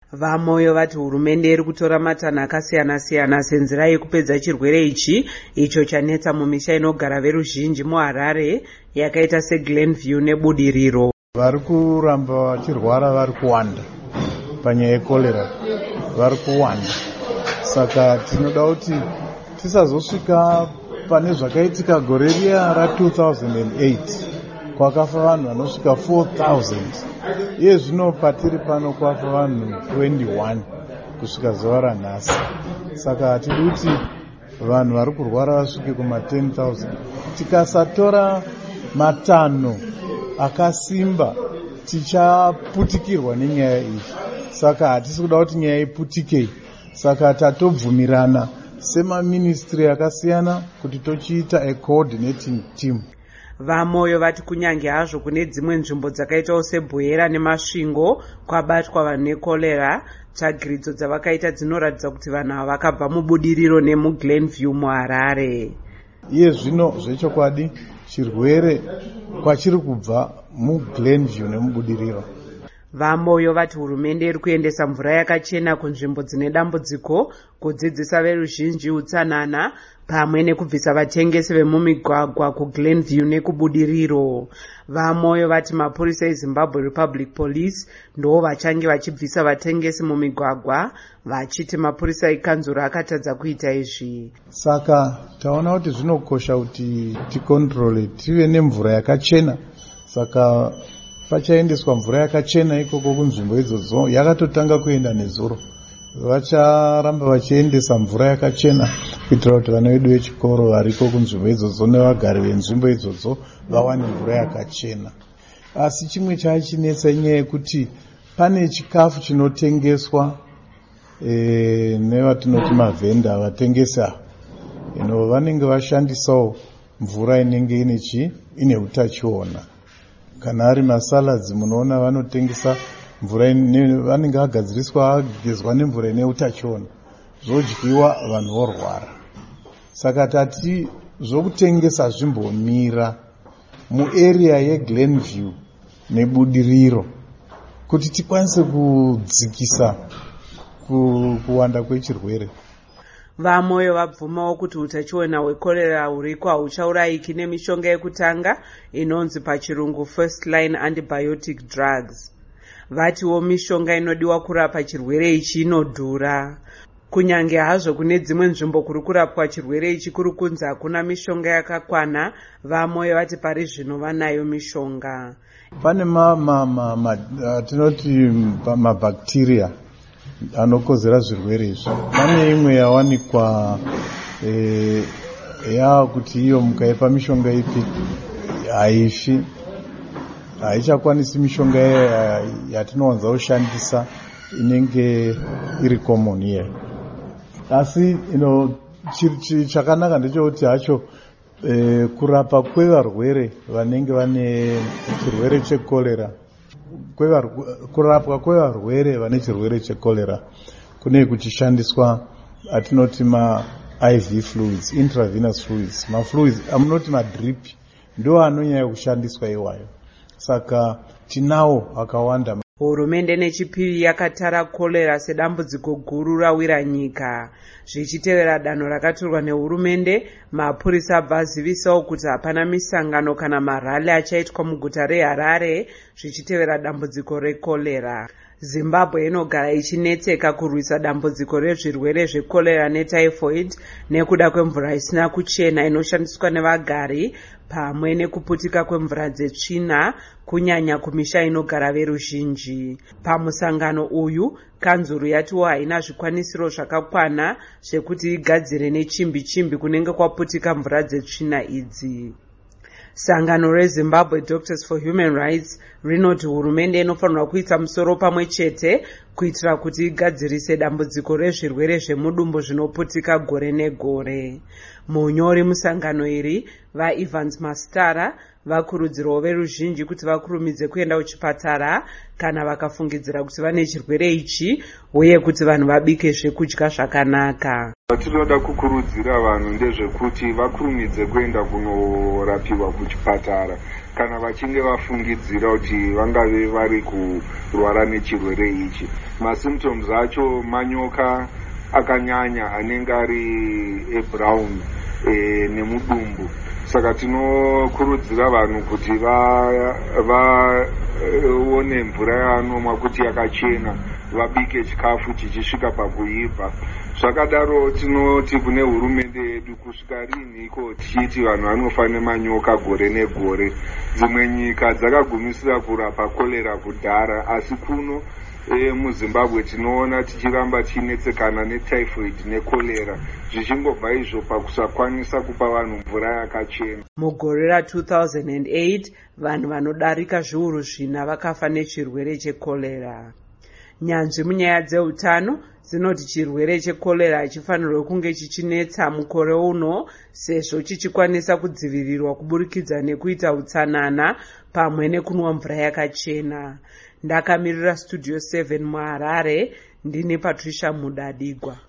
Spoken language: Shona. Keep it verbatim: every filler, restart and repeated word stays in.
Vamoyo vati hurumende iri kutora matanho akasiyana siyana senzira yekupedza chirwere ichi icho chanetsa mumisha inogara veruzhinji muHarare yakaita seGlenview neBudiriro. Vari kuramba vachirwara vari kuwanda panyaya yekorera, vari kuwanda. Saka tinoda kuti tisazosvika pane zvakaitika gore riya ra two thousand eight kwakafa vanhu vanosvika four thousand. Iye zvino patiri pano kwafa vanhu twenty-one kusvika zuva ranhasi. Saka hatidi kuti vanhu vari kurwara vasvike kuma ten thousand. Tikasatora matanho akasimba tichaputikirwa nenyaya iyi. Saka hatisi kuda kuti nyaya iputike. Saka tatobvumirana semaministry akasiyana kuti tochiita a coordinating team. Vamoyo vati kunyange hazvo kune dzimwe nzvimbo dzakaitawo seBwera neMasvingo kwabatwa vanhu nekorera, tsvagiridzo dzavakaita dzinoratidza kuti vanhu ava vakabva muBudiriro nemuGlenview muHarare. Iye zvino zvechokwadi chirwere kwachiri kubva muGlenview nemuBudiriro. Vamoyo vati hurumende iri kuendesa mvura yakachena kunzvimbo dzine dambudziko, kudzidzisa veruzhinji utsanana pamwe nekubvisa vatengesi vemumigwagwa kuGlenview nekuBudiriro. Vamoyo vati mapurisa eZimbabwe Republic Police ndo vachange vachibvisa vatengesi mumigwagwa, vachiti mapurisa ekanzuro akatadza kuita izvi. Saka taona kuti zvinokosha kuti tikontrole tive nemvura yakachena. Saka pachaendeswa mvura yakachena ikoko kunzvimbo idzodzo. Yakatotanga kuenda nezuro. Vacharamba vachiendesa mvura yakachena kuitira kuti vana vedu vechikoro variko kunzvimbo idzodzo nevagari venzvimbo idzodzo vawane mvura yakachena. Asi chimwe chachinetsa inyaya yekuti pane chikafu chinotengeswa e, nevatinoti mavhenda vatengesa ino vanenge vashandisawo mvura inenge ine chi ine utachiona. Kana ari masalads munoona vanotengesa mvura vanenge vagadziriswa agezwa nemvura ine utachiona, zvodyiwa vanhu vorwara. Saka tati zvokutengesa zvimbomira muarea yeGlenview neBudiriro kuti tikwanise kudzikisa ku, kuwanda kwechirwere. Vamoyo vabvumawo kuti utachiona hwekorera huriko hauchaurayiki nemishonga yekutanga inonzi pachirungu first line antibiotic drugs. Vatiwo mishonga inodiwa kurapa chirwere ichi inodhura. Kunyange hazvo kune dzimwe nzvimbo kuri kurapwa chirwere ichi kuri kunzi hakuna mishonga yakakwana, Vamoyo vati pari zvino vanayo mishonga. Pane ma, ma, ma, ma, tinoti mabacteria anokozera zvirwere izvi. Pane imwe yawanikwa e, ya kuti iyo mukaipa mishonga ipi haifi, haichakwanisi mishonga yatinowanza kushandisa inenge iri common here. Asi you know, chakanaka ndechekuti hacho e, kurapa kwevarwere vanenge vane chirwere chekorera, kurapwa kwevarwere vane chirwere chekorera kune kuchishandiswa atinoti ma I V fluids, intravenous fluids, ma fluids amunoti madrip ndo anonyanya kushandiswa iwayo. Saka tinawo akawanda. Hurumende nechipiri yakatara korera sedambudziko guru rawira nyika. Zvichitevera danho rakatorwa nehurumende, mapurisa abva azivisawo kuti hapana misangano kana marali achaitwa muguta reHarare zvichitevera dambudziko rekorera. Zimbabwe inogara ichinetseka kurwisa dambudziko rezvirwere zvekorera netyphoid nekuda kwemvura isina kuchena inoshandiswa nevagari pamwe nekuputika kwemvura dzetsvina kunyanya kumisha inogara veruzhinji. Pamusangano uyu, kanzuru yatiwo haina zvikwanisiro zvakakwana zvekuti igadzire nechimbi chimbi kunenge kwaputika mvura dzetsvina idzi. Sangano reZimbabwe Doctors for Human Rights rinoti hurumende inofanirwa kuisa musoro pamwe chete kuitira kuti igadzirise dambudziko rezvirwere zvemudumbu zvinoputika gore negore. Munyori musangano iri, vaEvans Mastara, vakurudzirawo veruzhinji kuti vakurumidze kuenda kuchipatara kana vakafungidzira kuti vane chirwere ichi uye kuti vanhu vabike zvekudya zvakanaka. Tinoda kukurudzira vanhu ndezvekuti vakurumidze kuenda kunorapiwa kuchipatara kana vachinge vafungidzira kuti vangave vari kurwara nechirwere ichi. Masymptoms acho manyoka akanyanya anenge ari ebrown e, nemudumbu. Saka tinokurudzira vanhu kuti vaone mvura yanomwa kuti yakachena, vabike chikafu chichisvika pakuibva. Zvakadaro tinoti kune hurumende yedu kusvika rinhiko tichiti vanhu vanofanira manyoka gore negore. Dzimwe nyika dzakagumisira kurapa kolera kudhara, asi kuno e, muZimbabwe tinoona tichiramba chinetsekana netyphoid nekolera, zvichingobva izvo pakusakwanisa kupa vanhu mvura yakachena. Mugore ra two thousand eight vanhu vanodarika zviuru zvina vakafa nechirwere chekolera. Nyanzvi munyaya dzeutano dzinoti chirwere chekolera hachifanirwe kunge chichinetsa mukore uno, sezvo chichikwanisa kudzivirirwa kuburikidza nekuita utsanana pamwe nekunwa mvura yakachena. Ndakamirira Studio seven muHarare, ndine Patricia Mudadigwa.